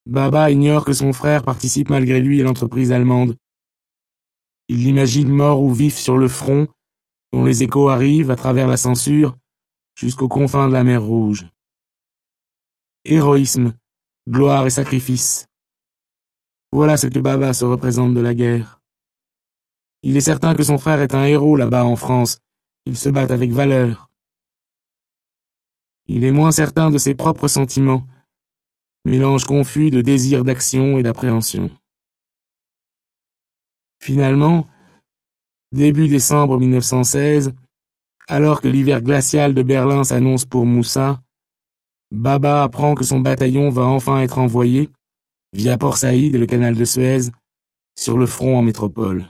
Baba ignore que son frère participe malgré lui à l'entreprise allemande. Il l'imagine mort ou vif sur le front, dont les échos arrivent à travers la censure jusqu'aux confins de la mer Rouge. Héroïsme, gloire et sacrifice. Voilà ce que Baba se représente de la guerre. Il est certain que son frère est un héros là-bas en France. Il se bat avec valeur. Il est moins certain de ses propres sentiments, mélange confus de désir d'action et d'appréhension. Finalement, début décembre 1916, alors que l'hiver glacial de Berlin s'annonce pour Moussa, Baba apprend que son bataillon va enfin être envoyé, via Port Saïd et le canal de Suez, sur le front en métropole.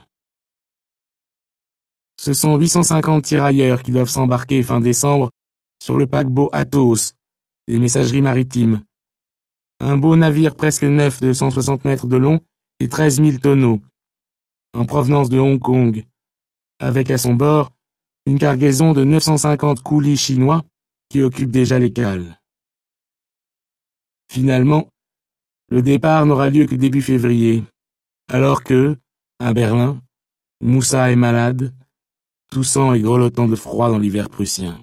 Ce sont 850 tirailleurs qui doivent s'embarquer fin décembre sur le paquebot Athos, des messageries maritimes. Un beau navire presque neuf de 160 mètres de long et 13 000 tonneaux, en provenance de Hong Kong, avec à son bord une cargaison de 950 coulis chinois qui occupent déjà les cales. Finalement, le départ n'aura lieu que début février, alors que, à Berlin, Moussa est malade, toussant et grelottant de froid dans l'hiver prussien.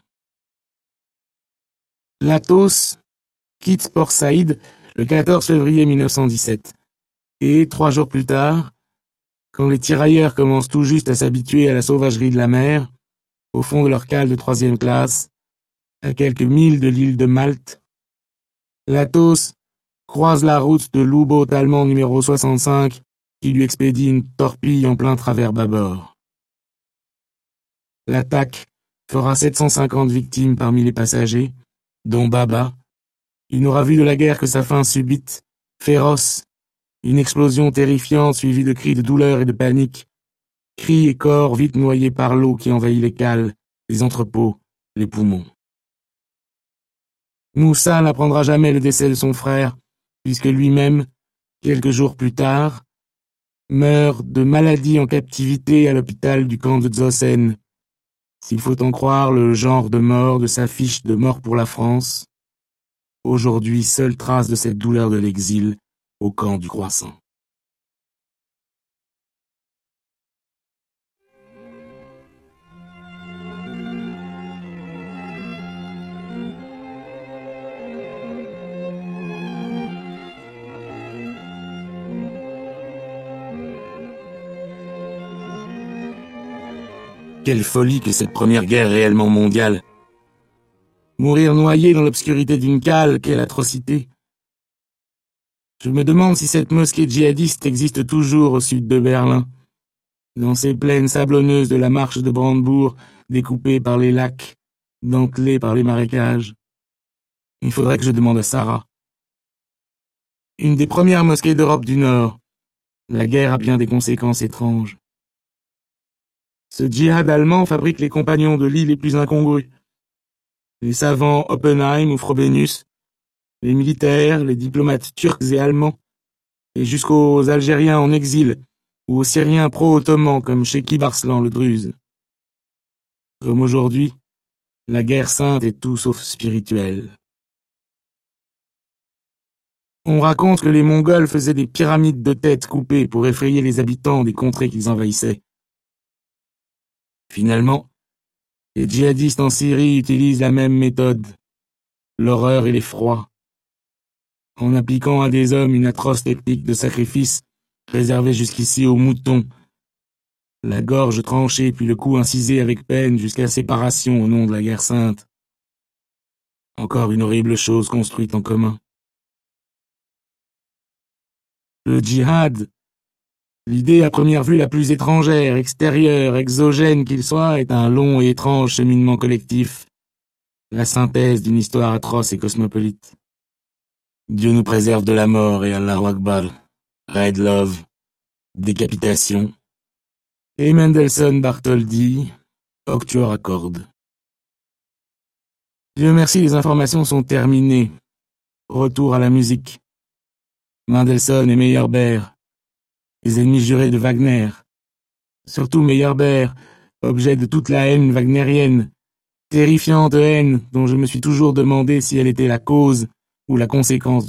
L'Athos quitte Port Saïd le 14 février 1917, et 3 jours plus tard, quand les tirailleurs commencent tout juste à s'habituer à la sauvagerie de la mer, au fond de leur cale de 3e classe, à quelques milles de l'île de Malte, l'Athos croise la route de l'U-boat allemand numéro 65 qui lui expédie une torpille en plein travers bâbord. L'attaque fera 750 victimes parmi les passagers, dont Baba. Il n'aura vu de la guerre que sa fin subite, féroce, une explosion terrifiante suivie de cris de douleur et de panique, cris et corps vite noyés par l'eau qui envahit les cales, les entrepôts, les poumons. Moussa n'apprendra jamais le décès de son frère, puisque lui-même, quelques jours plus tard, meurt de maladie en captivité à l'hôpital du camp de Zossen, s'il faut en croire le genre de mort de sa fiche de mort pour la France, aujourd'hui seule trace de cette douleur de l'exil au camp du Croissant. Quelle folie que cette première guerre réellement mondiale. Mourir noyé dans l'obscurité d'une cale, quelle atrocité. Je me demande si cette mosquée djihadiste existe toujours au sud de Berlin, dans ces plaines sablonneuses de la marche de Brandebourg, découpées par les lacs, dentelées par les marécages. Il faudrait que je demande à Sarah. Une des premières mosquées d'Europe du Nord. La guerre a bien des conséquences étranges. Ce djihad allemand fabrique les compagnons de lit les plus incongrus. Les savants Oppenheim ou Frobenius, les militaires, les diplomates turcs et allemands, et jusqu'aux Algériens en exil, ou aux Syriens pro-ottomans comme Chekib Arslan le Druze. Comme aujourd'hui, la guerre sainte est tout sauf spirituelle. On raconte que les Mongols faisaient des pyramides de têtes coupées pour effrayer les habitants des contrées qu'ils envahissaient. Finalement, les djihadistes en Syrie utilisent la même méthode, l'horreur et l'effroi, en appliquant à des hommes une atroce technique de sacrifice réservée jusqu'ici aux moutons, la gorge tranchée puis le cou incisé avec peine jusqu'à séparation au nom de la guerre sainte. Encore une horrible chose construite en commun. Le djihad, l'idée à première vue la plus étrangère, extérieure, exogène qu'il soit, est un long et étrange cheminement collectif, la synthèse d'une histoire atroce et cosmopolite. Dieu nous préserve de la mort et Allahu Akbar, Red Love, décapitation, et Mendelssohn Bartholdy, Octuor Accord. Dieu merci, les informations sont terminées. Retour à la musique. Mendelssohn et Meyerbeer, les ennemis jurés de Wagner. Surtout Meyerbeer, objet de toute la haine wagnérienne, terrifiante haine dont je me suis toujours demandé si elle était la cause ou la conséquence